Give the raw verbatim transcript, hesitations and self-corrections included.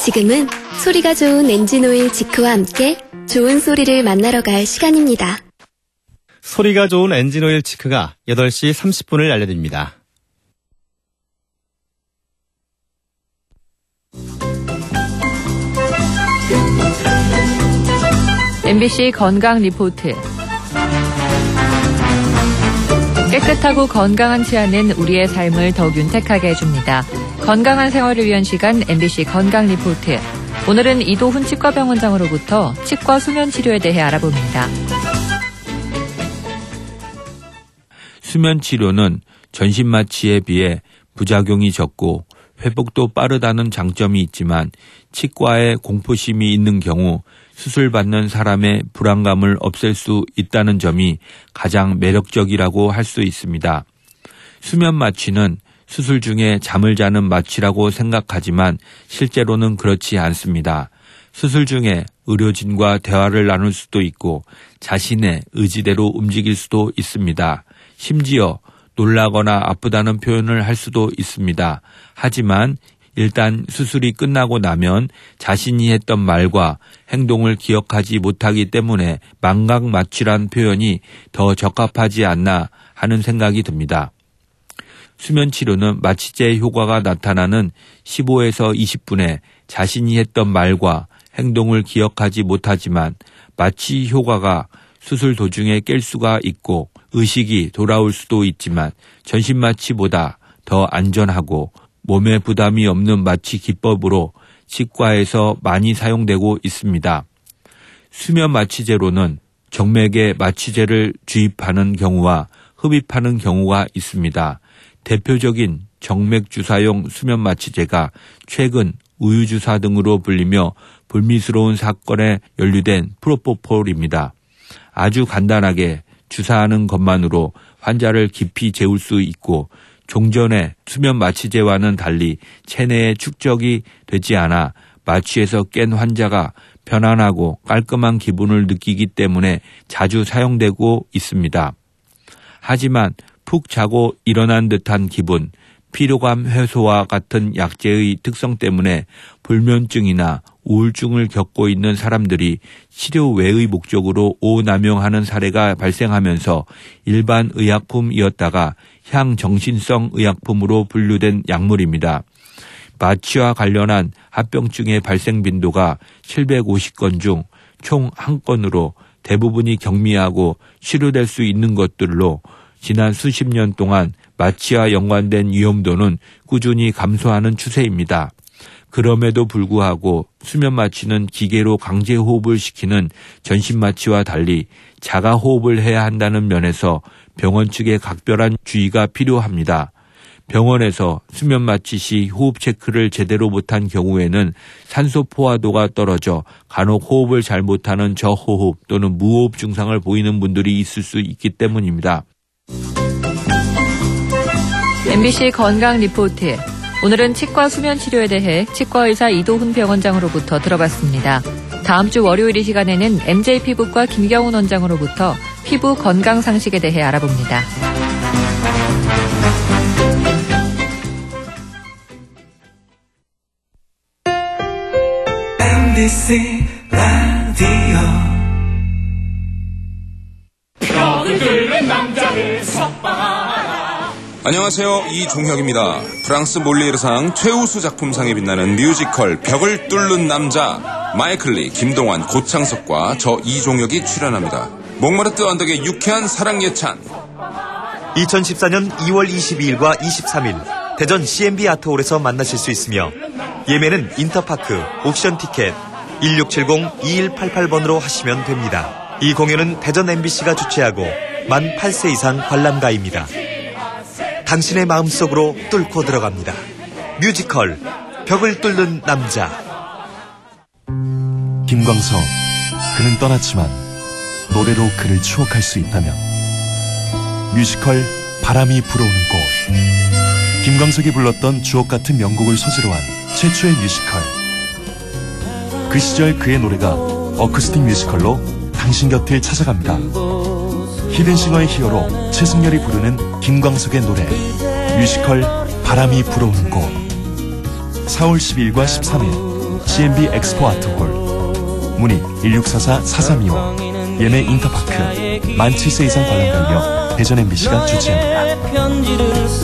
지금은 소리가 좋은 엔진오일 지크와 함께 좋은 소리를 만나러 갈 시간입니다. 소리가 좋은 엔진오일 지크가 여덟 시 삼십 분을 알려드립니다. 엠비씨 건강 리포트. 깨끗하고 건강한 치아는 우리의 삶을 더욱 윤택하게 해줍니다. 건강한 생활을 위한 시간 엠비씨 건강 리포트. 오늘은 이도훈 치과병원장으로부터 치과 수면 치료에 대해 알아봅니다. 수면 치료는 전신 마취에 비해 부작용이 적고 회복도 빠르다는 장점이 있지만 치과에 공포심이 있는 경우 수술받는 사람의 불안감을 없앨 수 있다는 점이 가장 매력적이라고 할 수 있습니다. 수면 마취는 수술 중에 잠을 자는 마취라고 생각하지만 실제로는 그렇지 않습니다. 수술 중에 의료진과 대화를 나눌 수도 있고 자신의 의지대로 움직일 수도 있습니다. 심지어 놀라거나 아프다는 표현을 할 수도 있습니다. 하지만 일단 수술이 끝나고 나면 자신이 했던 말과 행동을 기억하지 못하기 때문에 망각 마취란 표현이 더 적합하지 않나 하는 생각이 듭니다. 수면 치료는 마취제 효과가 나타나는 십오에서 이십 분에 자신이 했던 말과 행동을 기억하지 못하지만 마취 효과가 수술 도중에 깰 수가 있고 의식이 돌아올 수도 있지만 전신 마취보다 더 안전하고 몸에 부담이 없는 마취 기법으로 치과에서 많이 사용되고 있습니다. 수면 마취제로는 정맥에 마취제를 주입하는 경우와 흡입하는 경우가 있습니다. 대표적인 정맥 주사용 수면 마취제가 최근 우유주사 등으로 불리며 불미스러운 사건에 연루된 프로포폴입니다. 아주 간단하게 주사하는 것만으로 환자를 깊이 재울 수 있고 종전의 수면 마취제와는 달리 체내에 축적이 되지 않아 마취에서 깬 환자가 편안하고 깔끔한 기분을 느끼기 때문에 자주 사용되고 있습니다. 하지만 푹 자고 일어난 듯한 기분, 피로감 해소와 같은 약제의 특성 때문에 불면증이나 우울증을 겪고 있는 사람들이 치료 외의 목적으로 오남용하는 사례가 발생하면서 일반 의약품이었다가 향정신성 의약품으로 분류된 약물입니다. 마취와 관련한 합병증의 발생 빈도가 칠백오십 건 중 총 한 건으로 대부분이 경미하고 치료될 수 있는 것들로 지난 수십 년 동안 마취와 연관된 위험도는 꾸준히 감소하는 추세입니다. 그럼에도 불구하고 수면 마취는 기계로 강제 호흡을 시키는 전신 마취와 달리 자가 호흡을 해야 한다는 면에서 병원 측의 각별한 주의가 필요합니다. 병원에서 수면 마취 시 호흡 체크를 제대로 못한 경우에는 산소 포화도가 떨어져 간혹 호흡을 잘 못하는 저호흡 또는 무호흡 증상을 보이는 분들이 있을 수 있기 때문입니다. 엠비씨 건강 리포트. 오늘은 치과 수면 치료에 대해 치과의사 이도훈 병원장으로부터 들어봤습니다. 다음 주 월요일 이 시간에는 엠제이 피부과 김경훈 원장으로부터 피부 건강 상식에 대해 알아봅니다. 엠비씨 라디오 벽을 뚫는 남자를 석방하라. 안녕하세요. 이종혁입니다. 프랑스 몰리에르상 최우수 작품상에 빛나는 뮤지컬 벽을 뚫는 남자, 마이클리, 김동완, 고창석과 저 이종혁이 출연합니다. 몽마르트 언덕의 유쾌한 사랑 예찬. 이천십사 년 이월 이십이일과 이십삼일 대전 씨엠비 아트홀에서 만나실 수 있으며 예매는 인터파크, 옥션 티켓 일육칠공 이일팔팔 번으로 하시면 됩니다. 이 공연은 대전 엠비씨가 주최하고 만 팔 세 이상 관람가입니다. 당신의 마음속으로 뚫고 들어갑니다. 뮤지컬 벽을 뚫는 남자. 김광석, 그는 떠났지만 노래로 그를 추억할 수 있다면. 뮤지컬 바람이 불어오는 곳. 김광석이 불렀던 주옥같은 명곡을 소재로 한 최초의 뮤지컬. 그 시절 그의 노래가 어쿠스틱 뮤지컬로 당신 곁을 찾아갑니다. 히든싱어의 히어로 최승열이 부르는 김광석의 노래 뮤지컬 바람이 불어오는 곳. 사월 십이일과 십삼일 씨엠비 엑스포 아트홀. 문의 일육사사 사삼이오. 예매 인터파크. 만 칠 세 이상 관람 관련 대전 엠비씨가 주최합니다.